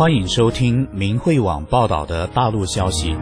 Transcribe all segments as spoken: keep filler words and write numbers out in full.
欢迎收听明慧网报道的大陆消息。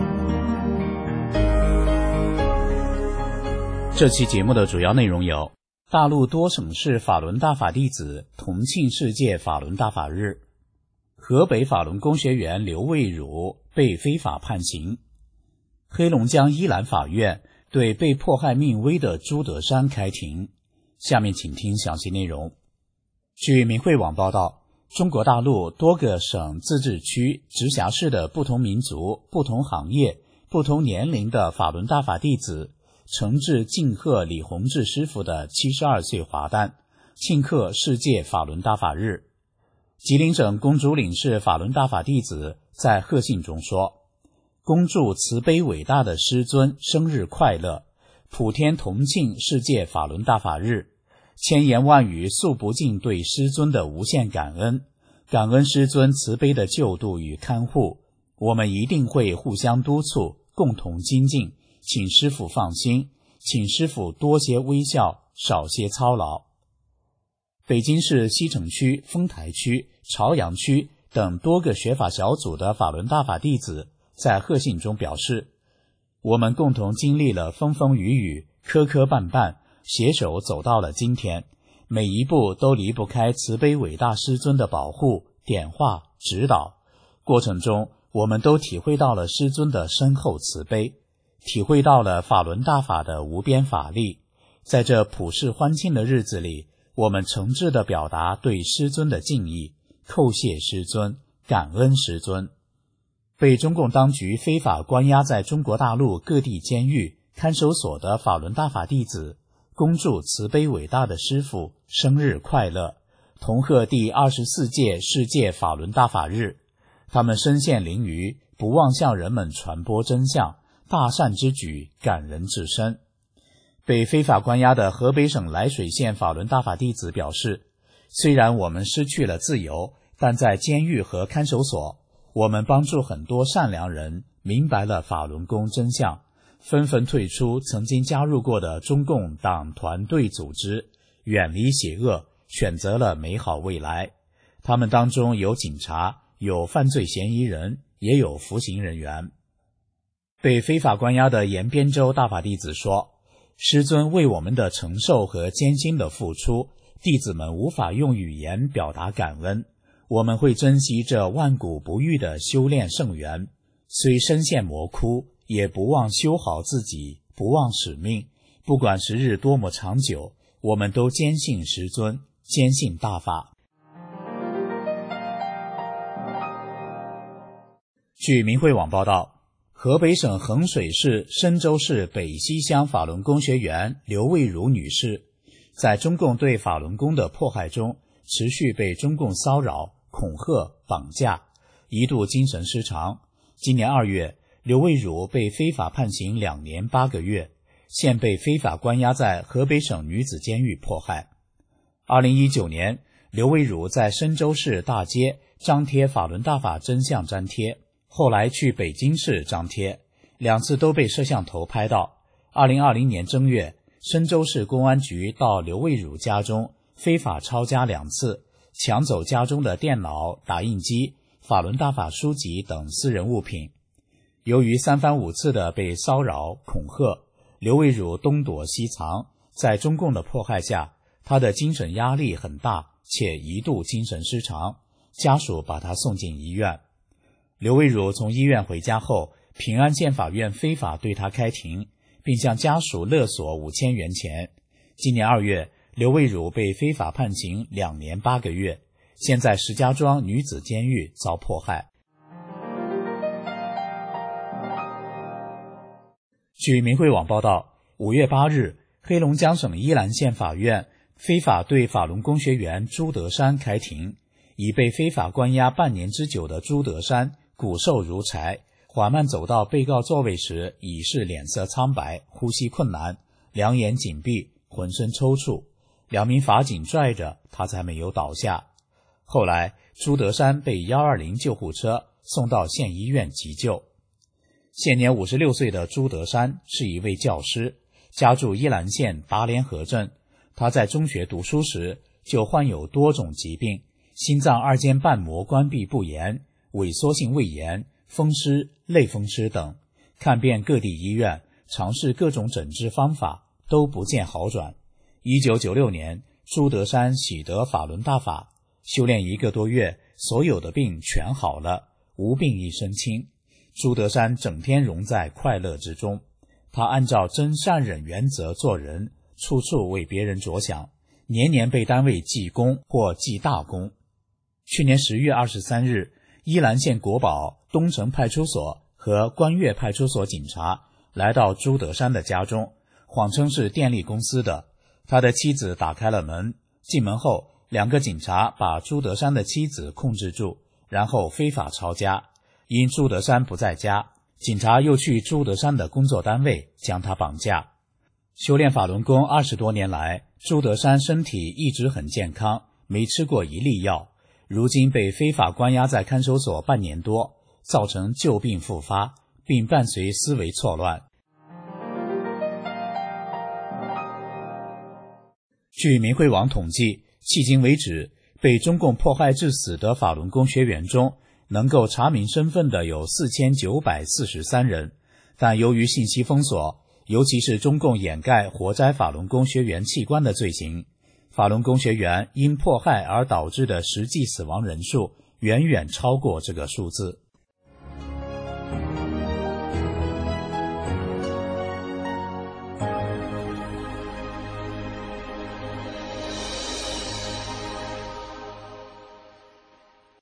这期节目的主要内容有：大陆多省市法轮大法弟子同庆世界法轮大法日；河北法轮功学员刘卫儒被非法判刑；黑龙江依兰法院对被迫害命危的朱德山开庭。下面请听详细内容。据明慧网报道，中国大陆多个省、自治区、直辖市的不同民族、不同行业、不同年龄的法轮大法弟子诚挚敬贺李洪志师傅的七十二岁华诞，庆贺世界法轮大法日。吉林省公主岭市法轮大法弟子在贺信中说：恭祝慈悲伟大的师尊生日快乐，普天同庆世界法轮大法日，千言万语诉不尽对师尊的无限感恩，感恩师尊慈悲的救度与看护，我们一定会互相督促，共同精进，请师父放心，请师父多些微笑，少些操劳。北京市西城区、丰台区、朝阳区等多个学法小组的法轮大法弟子在贺信中表示，我们共同经历了风风雨雨、磕磕绊绊，携手走到了今天，每一步都离不开慈悲伟大师尊的保护、点化、指导。过程中，我们都体会到了师尊的深厚慈悲，体会到了法轮大法的无边法力。在这普世欢庆的日子里，我们诚挚地表达对师尊的敬意，叩谢师尊，感恩师尊。被中共当局非法关押在中国大陆各地监狱、看守所的法轮大法弟子，恭祝慈悲伟大的师父生日快乐，同贺第二十四届世界法轮大法日。他们身陷囹圄，不忘向人们传播真相，大善之举感人至深。被非法关押的河北省涞水县法轮大法弟子表示，虽然我们失去了自由，但在监狱和看守所，我们帮助很多善良人明白了法轮功真相，纷纷退出曾经加入过的中共党团队组织，远离邪恶，选择了美好未来。他们当中有警察，有犯罪嫌疑人，也有服刑人员。被非法关押的延边州大法弟子说，师尊为我们的承受和艰辛的付出，弟子们无法用语言表达感恩。我们会珍惜这万古不渝的修炼圣缘，虽身陷魔窟，也不忘修好自己，不忘使命。不管时日多么长久，我们都坚信师尊，坚信大法。据明慧网报道，河北省衡水市深州市北溪乡法轮功学员刘卫儒女士，在中共对法轮功的迫害中，持续被中共骚扰、恐吓、绑架，一度精神失常。今年二月，刘卫儒被非法判刑两年八个月，现被非法关押在河北省女子监狱迫害。二零一九年，刘卫儒在深州市大街张贴法轮大法真相粘贴，后来去北京市张贴，两次都被摄像头拍到。二零二零年正月，深州市公安局到刘卫儒家中非法抄家两次，抢走家中的电脑、打印机、法轮大法书籍等私人物品。由于三番五次的被骚扰、恐吓，刘卫儒东躲西藏，在中共的迫害下，他的精神压力很大，且一度精神失常，家属把他送进医院。刘卫儒从医院回家后，平安县法院非法对他开庭，并向家属勒索五千元钱。今年二月，刘卫儒被非法判刑两年八个月，现在石家庄女子监狱遭迫害。据明慧网报道，五月八日，黑龙江省依兰县法院非法对法轮功学员朱德山开庭。已被非法关押半年之久的朱德山骨瘦如柴，缓慢走到被告座位时已是脸色苍白，呼吸困难，两眼紧闭，浑身抽搐。两名法警拽着他才没有倒下。后来朱德山被一二零救护车送到县医院急救。现年五十六岁的朱德山是一位教师，家住依兰县达联河镇。他在中学读书时就患有多种疾病， 心脏二间瓣膜关闭不严、萎缩性胃炎、风湿、类风湿等，看遍各地医院，尝试各种诊治方法，都不见好转。一九九六年，朱德山喜得法轮大法，修炼一个多月，所有的病全好了，无病一身轻。朱德山整天融在快乐之中，他按照真善忍原则做人，处处为别人着想，年年被单位记功或记大功。去年十月二十三日，依兰县国保、东城派出所和关岳派出所警察来到朱德山的家中，谎称是电力公司的。他的妻子打开了门，进门后，两个警察把朱德山的妻子控制住，然后非法抄家。因朱德山不在家，警察又去朱德山的工作单位将他绑架。修炼法轮功二十多年来，朱德山身体一直很健康，没吃过一粒药。如今被非法关押在看守所半年多，造成旧病复发，并伴随思维错乱。据明慧网统计，迄今为止，被中共迫害致死的法轮功学员中，能够查明身份的有四千九百四十三人，但由于信息封锁，尤其是中共掩盖活摘法轮功学员器官的罪行，法轮功学员因迫害而导致的实际死亡人数远远超过这个数字。